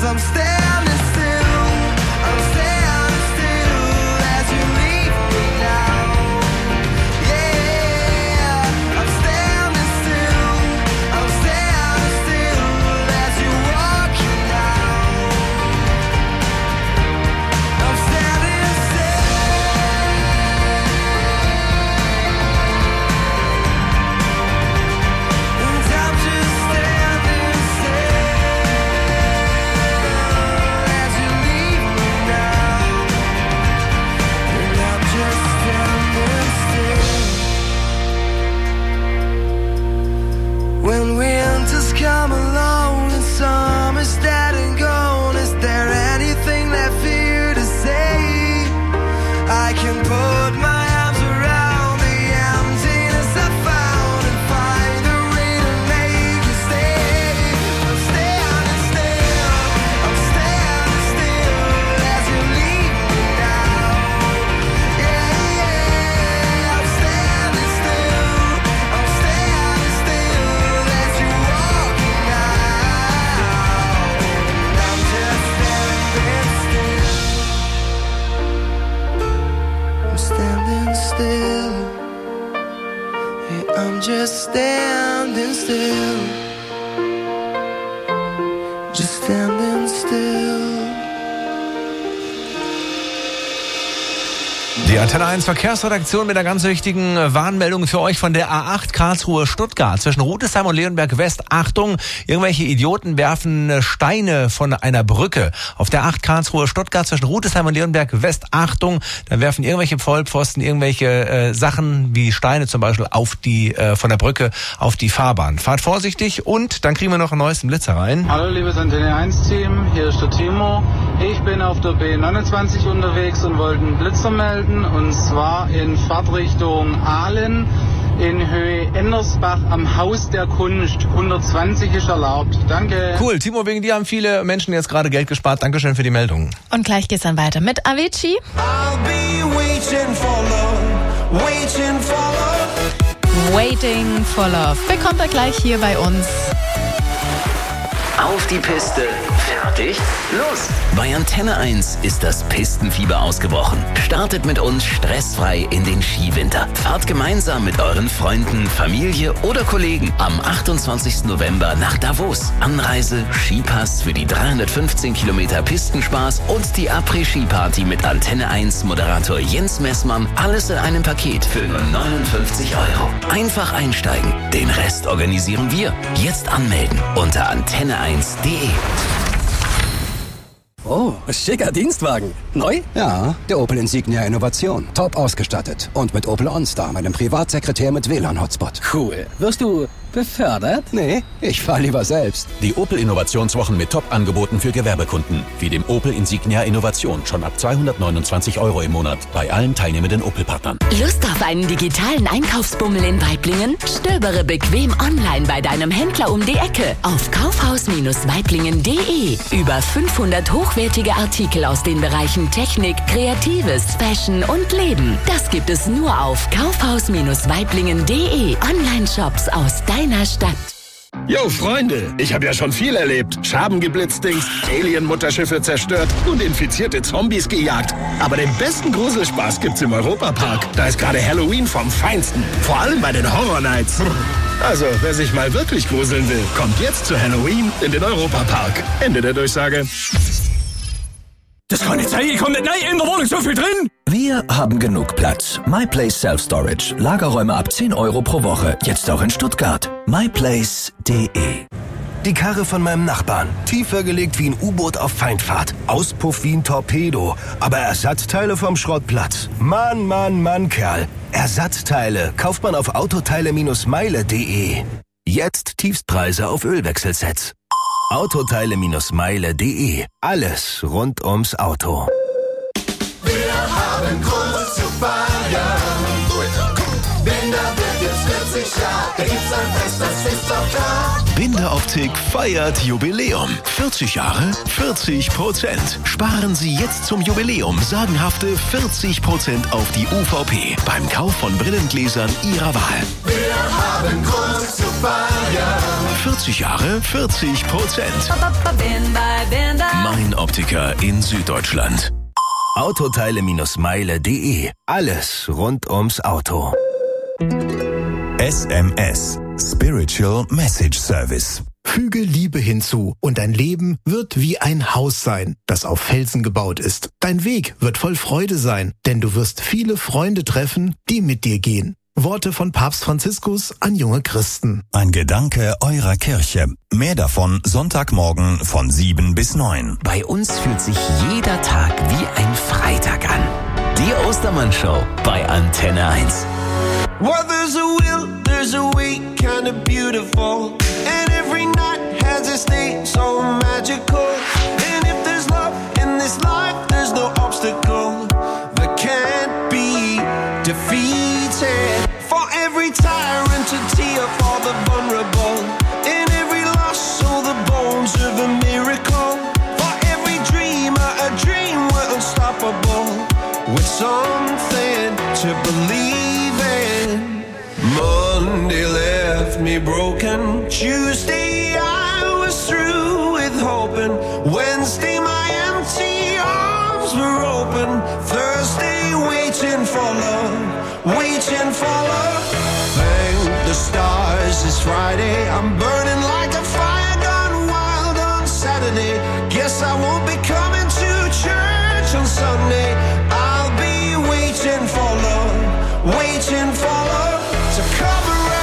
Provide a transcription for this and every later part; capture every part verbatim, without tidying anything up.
I'm standing still, I'm standing still as you leave me now. Yeah, I'm standing still, I'm standing still as you walking out. I'm standing still. And I'm just standing still as you leave me now. And I'm just standing still. When winters come along and summer's dead and gone, is there anything left for you to say? I can put my arms around the emptiness I found and find a way to make you stay. I'm standing still, I'm standing still as you leave me now. Yeah, yeah, I'm standing still, I'm standing still as you walking out. I'm just standing still. I'm standing still. Yeah, I'm just standing still. Just standing still. Die Antenne eins Verkehrsredaktion mit einer ganz wichtigen Warnmeldung für euch von der A acht Karlsruhe-Stuttgart. Zwischen Rudesheim und Leonberg West. Achtung, irgendwelche Idioten werfen Steine von einer Brücke. Auf der A acht Karlsruhe-Stuttgart zwischen Rudesheim und Leonberg West. Achtung, da werfen irgendwelche Vollpfosten irgendwelche äh, Sachen wie Steine zum Beispiel auf die äh, von der Brücke auf die Fahrbahn. Fahrt vorsichtig und dann kriegen wir noch einen neuesten Blitzer rein. Hallo liebes Antenne eins Team, hier ist der Timo. Ich bin auf der B neunundzwanzig unterwegs und wollte einen Blitzer melden, und zwar in Fahrtrichtung Aalen in Höhe Endersbach am Haus der Kunst. hundertzwanzig ist erlaubt. Danke. Cool, Timo, wegen dir haben viele Menschen jetzt gerade Geld gespart. Dankeschön für die Meldung. Und gleich geht's dann weiter mit Avicii. I'll be waiting for love, waiting for love. Waiting for Love bekommt er gleich hier bei uns. Auf die Piste, fertig, los! Bei Antenne eins ist das Pistenfieber ausgebrochen. Startet mit uns stressfrei in den Skiwinter. Fahrt gemeinsam mit euren Freunden, Familie oder Kollegen am achtundzwanzigsten November nach Davos. Anreise, Skipass für die dreihundertfünfzehn Kilometer Pistenspaß und die Après-Ski-Party mit Antenne eins Moderator Jens Messmann. Alles in einem Paket für nur neunundfünfzig Euro. Einfach einsteigen. Den Rest organisieren wir. Jetzt anmelden unter antenne eins punkt de. Oh, schicker Dienstwagen. Neu? Ja, der Opel Insignia Innovation. Top ausgestattet. Und mit Opel OnStar, meinem Privatsekretär mit W L A N-Hotspot. Cool. Wirst du befördert? Nee, ich fahr lieber selbst. Die Opel Innovationswochen mit Top-Angeboten für Gewerbekunden. Wie dem Opel Insignia Innovation. Schon ab zweihundertneunundzwanzig Euro im Monat. Bei allen teilnehmenden Opel-Partnern. Lust auf einen digitalen Einkaufsbummel in Waiblingen? Stöbere bequem online bei deinem Händler um die Ecke. Auf kaufhaus Waiblingen punkt de. Über fünfhundert hochwertige Artikel aus den Bereichen Technik, Kreatives, Fashion und Leben. Das gibt es nur auf kaufhaus Waiblingen punkt de. Online-Shops aus deiner Stadt. Yo, Freunde, ich habe ja schon viel erlebt. Schaben geblitzt, Dings, Alien-Mutterschiffe zerstört und infizierte Zombies gejagt. Aber den besten Gruselspaß gibt's im Europapark. Da ist gerade Halloween vom Feinsten. Vor allem bei den Horror Nights. Also, wer sich mal wirklich gruseln will, kommt jetzt zu Halloween in den Europapark. Ende der Durchsage. Das kann nicht sein, ich komm nicht rein, in der Wohnung so viel drin. Wir haben genug Platz. MyPlace Self-Storage. Lagerräume ab zehn Euro pro Woche. Jetzt auch in Stuttgart. myplace punkt de. Die Karre von meinem Nachbarn. Tiefer gelegt wie ein U-Boot auf Feindfahrt. Auspuff wie ein Torpedo. Aber Ersatzteile vom Schrottplatz. Mann, Mann, Mann, Kerl. Ersatzteile kauft man auf autoteile Meile punkt de. Jetzt Tiefstpreise auf Ölwechselsets. autoteile Meile punkt de. Alles rund ums Auto. Wir haben Grund zu feiern. Binder wird jetzt vierzig Jahre. Da gibt's ein Fest, das ist doch klar. Binder Optik feiert Jubiläum. vierzig Jahre, vierzig Prozent. Sparen Sie jetzt zum Jubiläum sagenhafte vierzig Prozent auf die U V P beim Kauf von Brillengläsern Ihrer Wahl. Wir haben Grund zu feiern. vierzig Jahre, vierzig Prozent. Mein Optiker in Süddeutschland. Autoteile-meile punkt de. Alles rund ums Auto. S M S. Spiritual Message Service. Füge Liebe hinzu und dein Leben wird wie ein Haus sein, das auf Felsen gebaut ist. Dein Weg wird voll Freude sein, denn du wirst viele Freunde treffen, die mit dir gehen. Worte von Papst Franziskus an junge Christen. Ein Gedanke eurer Kirche. Mehr davon Sonntagmorgen von sieben bis neun. Bei uns fühlt sich jeder Tag wie ein Freitag an. Die Ostermann-Show bei Antenne eins. Well, there's a will, there's a way, kinda beautiful. And every night has its day, so magical. And if there's love in this life, there's no obstacle that can't be defeated. For every tyrant to tear for the vulnerable. In every loss, so the bones of a miracle. For every dreamer, a dream we're unstoppable. With something to believe in. Monday left me broken. Tuesday I was through with hoping. Wednesday my empty arms were open. Thursday waiting for love, waiting for love. Thank the stars it's Friday. I'm burning like a fire gone wild on Saturday. Guess I won't be coming to church on Sunday. I'll be waiting for love, waiting for love to come around.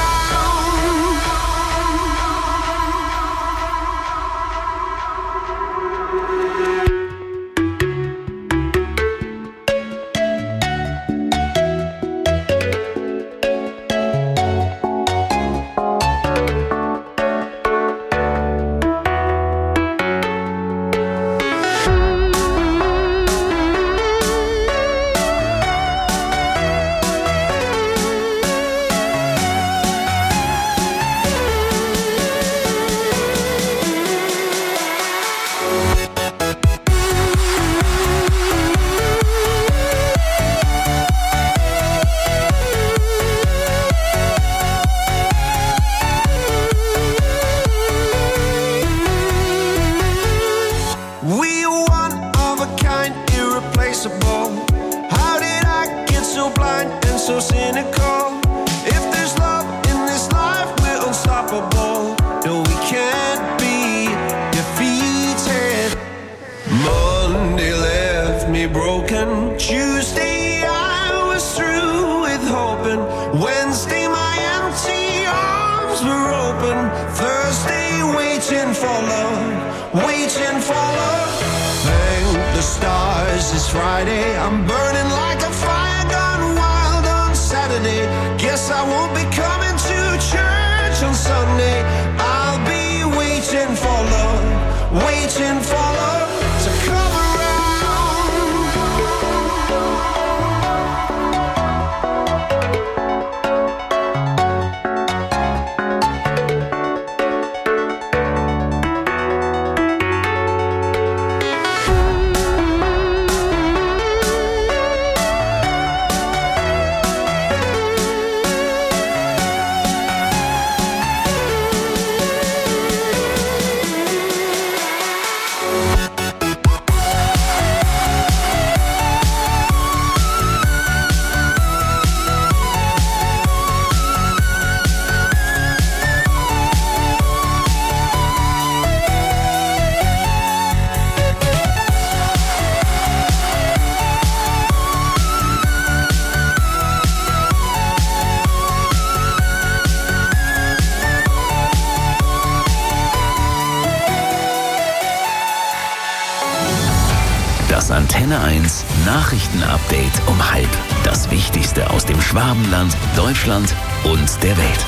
Das Antenne eins Nachrichtenupdate um halb. Das Wichtigste aus dem Schwabenland, Deutschland und der Welt.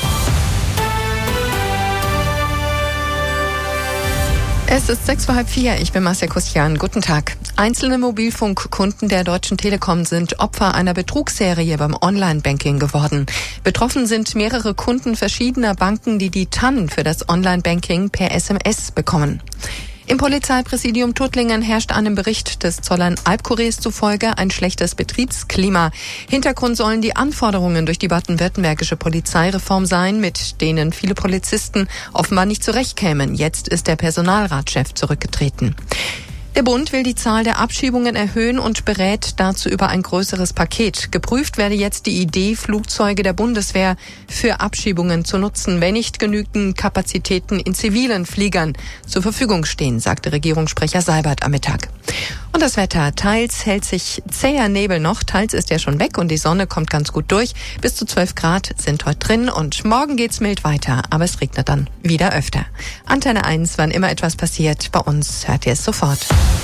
Es ist sechs vor halb vier. Ich bin Marcia Kustian. Guten Tag. Einzelne Mobilfunkkunden der Deutschen Telekom sind Opfer einer Betrugsserie beim Online-Banking geworden. Betroffen sind mehrere Kunden verschiedener Banken, die die T A N für das Online-Banking per S M S bekommen. Im Polizeipräsidium Tuttlingen herrscht einem Bericht des Zollern-Albkuriers zufolge ein schlechtes Betriebsklima. Hintergrund sollen die Anforderungen durch die baden-württembergische Polizeireform sein, mit denen viele Polizisten offenbar nicht zurechtkämen. Jetzt ist der Personalratschef zurückgetreten. Der Bund will die Zahl der Abschiebungen erhöhen und berät dazu über ein größeres Paket. Geprüft werde jetzt die Idee, Flugzeuge der Bundeswehr für Abschiebungen zu nutzen, wenn nicht genügend Kapazitäten in zivilen Fliegern zur Verfügung stehen, sagte Regierungssprecher Seibert am Mittag. Und das Wetter, teils hält sich zäher Nebel noch, teils ist er schon weg und die Sonne kommt ganz gut durch. Bis zu zwölf Grad sind heute drin und morgen geht's mild weiter, aber es regnet dann wieder öfter. Antenne eins, wann immer etwas passiert, bei uns hört ihr es sofort.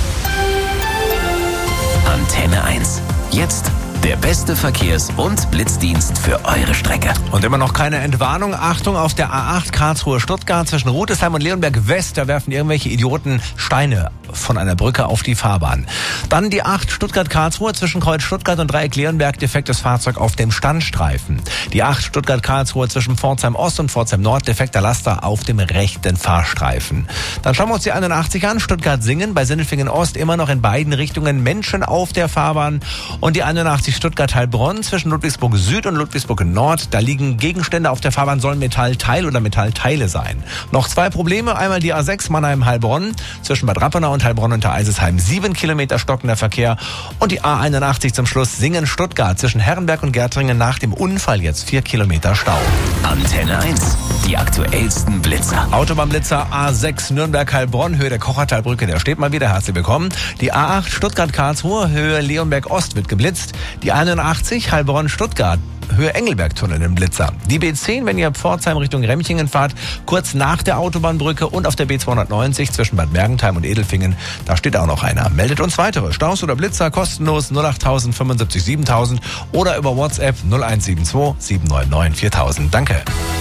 Antenne eins. Jetzt der beste Verkehrs- und Blitzdienst für eure Strecke. Und immer noch keine Entwarnung. Achtung, auf der A acht Karlsruhe-Stuttgart zwischen Rudesheim und Leonberg West, da werfen irgendwelche Idioten Steine von einer Brücke auf die Fahrbahn. Dann die acht Stuttgart-Karlsruhe zwischen Kreuz Stuttgart und Dreieck Leonberg, defektes Fahrzeug auf dem Standstreifen. Die acht Stuttgart-Karlsruhe zwischen Pforzheim Ost und Pforzheim Nord, defekter Laster auf dem rechten Fahrstreifen. Dann schauen wir uns die einundachtzig an, Stuttgart-Singen bei Sindelfingen Ost, immer noch in beiden Richtungen Menschen auf der Fahrbahn. Und die einundachtzig Stuttgart-Heilbronn zwischen Ludwigsburg Süd und Ludwigsburg Nord, da liegen Gegenstände auf der Fahrbahn, sollen Metallteil oder Metallteile sein. Noch zwei Probleme, einmal die A sechs Mannheim-Heilbronn zwischen Bad Rappenau und Heilbronn unter Eisesheim, sieben Kilometer stockender Verkehr. Und die A einundachtzig zum Schluss Singen-Stuttgart zwischen Herrenberg und Gärtringen nach dem Unfall jetzt vier Kilometer Stau. Antenne eins, die aktuellsten Blitzer. Autobahnblitzer A sechs Nürnberg-Heilbronn, Höhe der Kochertalbrücke, der steht mal wieder, herzlich willkommen. Die A acht Stuttgart-Karlsruhe, Höhe Leonberg Ost wird geblitzt. Die einundachtzig Heilbronn-Stuttgart, Höhe Engelberg-Tunnel im Blitzer. Die B zehn, wenn ihr Pforzheim Richtung Remchingen fahrt, kurz nach der Autobahnbrücke und auf der B zweihundertneunzig zwischen Bad Mergentheim und Edelfingen, da steht auch noch einer. Meldet uns weitere Staus oder Blitzer kostenlos null acht null null fünfundsiebzig siebentausend oder über WhatsApp null eins sieben zwei sieben neun neun viertausend. Danke.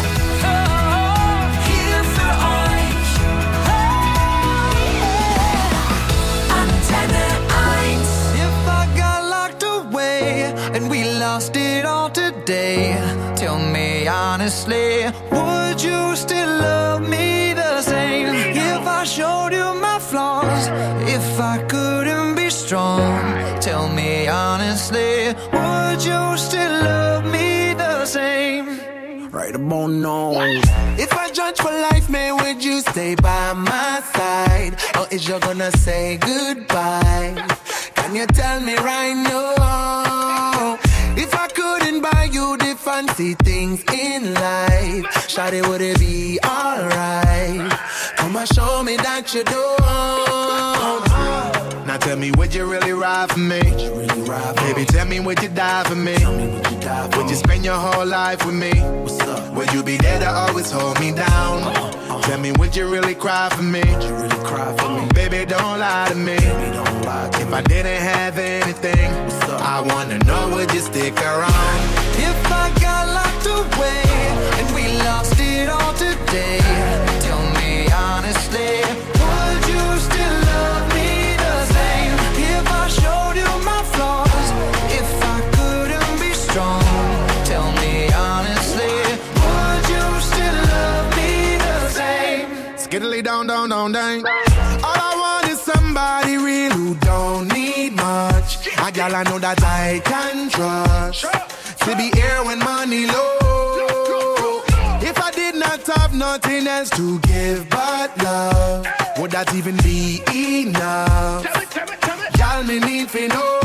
Lost it all today. Tell me honestly, would you still love me the same if I showed you my flaws? If I couldn't be strong, tell me honestly, would you still love me the same? Right about now. If I judge for life, man, would you stay by my side? Or is you gonna say goodbye? Can you tell me right now? If I couldn't buy you the fancy things in life, shawty, would it be alright? Come and show me that you don't. Now tell me, would you really ride for me? Baby, tell me, would you die for me? Would you spend your whole life with me? Would you be there to always hold me down? Tell me, would you really cry for me? Baby, don't lie to me. If I didn't have anything, I wanna know, would you stick around? If I got locked away and we lost it all today, tell me honestly, would you still love me the same? If I showed you my flaws, if I couldn't be strong, tell me honestly, would you still love me the same? Skiddly down, down, down, down. All I want is somebody real who don't need much. A gal I know that I can trust, to be here when money low. If I did not have nothing else to give but love, would that even be enough? Y'all me need to know.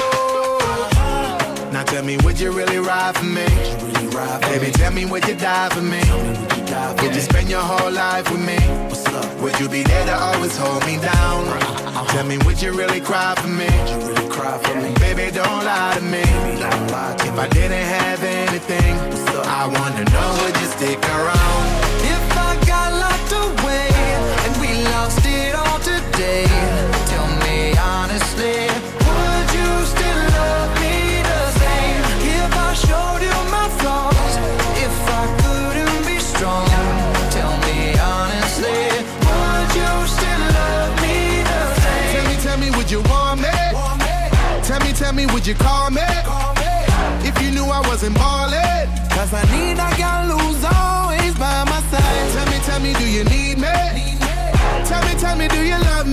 Now tell me, would you really ride for me? Baby, tell me, would you die for me? Would you spend your whole life with me? Would you be there to always hold me down? Tell me, would you really cry for me? Baby, don't lie to me. If I didn't have anything, I wanna know, would you stick around? If I got locked away and we lost it all today, tell me honestly, would you still love me the same? If I showed you my flaws, if I couldn't be strong, tell me honestly, would you still love me the same? Tell me, tell me, would you want me? Tell me, tell me, would you call me? If you knew I wasn't ballin', cause I need a girl who's always by my side. Tell me, tell me, do you need me? Tell me, tell me, do you love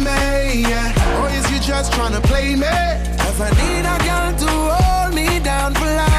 trying to play me. If I need a girl to hold me down for life.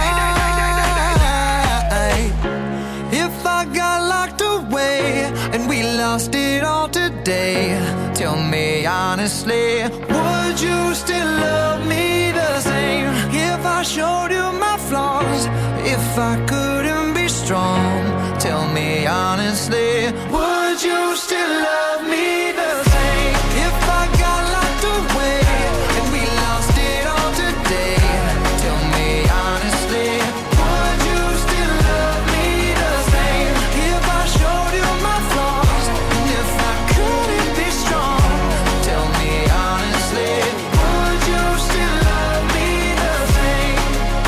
If I got locked away and we lost it all today, tell me honestly, would you still love me the same? If I showed you my flaws, if I couldn't be strong, tell me honestly, would you still love me the same? If I got locked away and we lost it all today, tell me honestly, would you still love me the same? If I showed you my flaws and if I couldn't be strong, tell me honestly, would you still love me the same?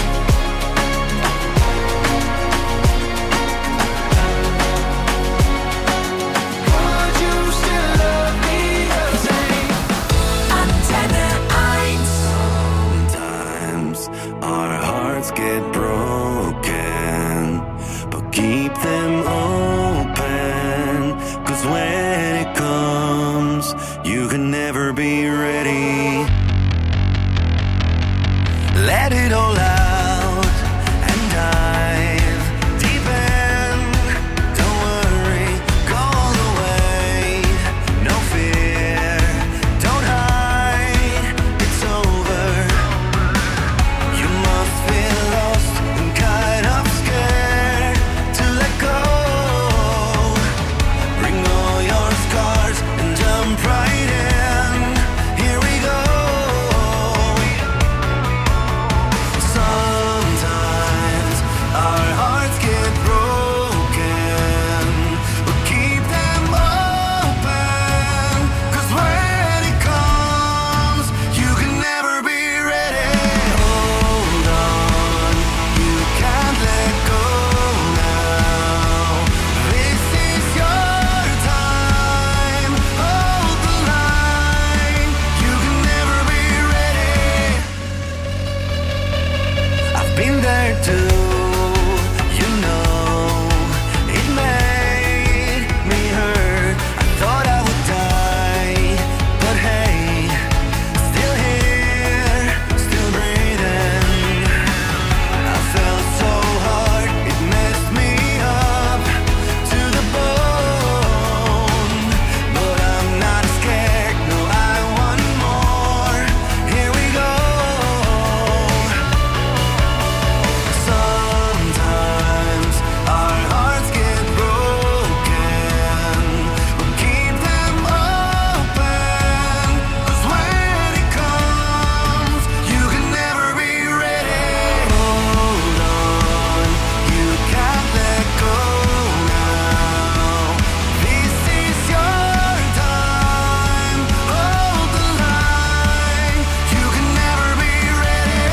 Would you still love me the same? Antenne eins. Sometimes our hearts get broken, but keep them open, 'cause when it comes, you can never be ready. Let it all out and dive deep in. Don't worry, go all the way. No fear, don't hide, it's over. You must feel lost and kind of scared to let go. Bring all your scars and jump right in. Here we go. Sometimes our hearts get broken, but keep them open, 'cause when it comes, you can never be ready. Hold on, you can't let go now. This is your time. Hold the line, you can never be ready. I've been there too, you know, it made me hurt. I thought I would die, but hey, still here, still breathing. I felt so hard, it messed me up to the bone, but I'm not scared, no, I want more. Here we go. Sometimes our hearts get broken, but keep them open, 'cause when it comes, you can never be ready. Hold on, you can't let go now. This is your time. Hold the line, you can never be ready.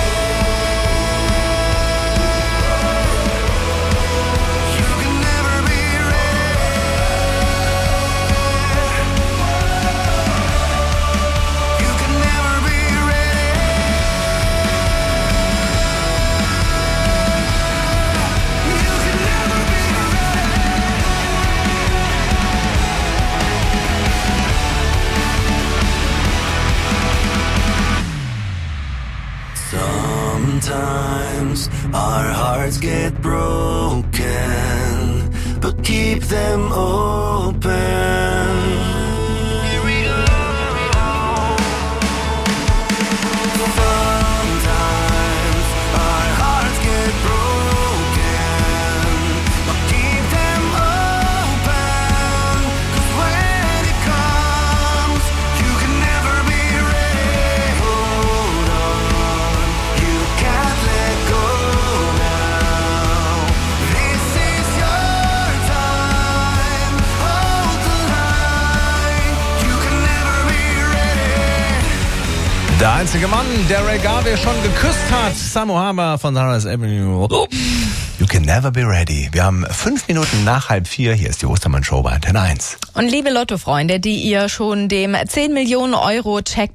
You can never be ready. You can never be Sometimes our hearts get broken, but keep them open. Here we go. Sometimes our hearts get broken, but keep them open, 'cause when it comes, you can never be ready. Hold on, you can't let go now. This is your time. Hold the line, you can never be ready. Der einzige Mann, der Ray Garvey schon geküsst hat. Samo Haber von Sarah's Avenue. You can never be ready. Wir haben fünf Minuten nach halb vier. Hier ist die Ostermann-Show bei Antenne eins. Und liebe Lotto-Freunde, die ihr schon dem zehn Millionen Euro Check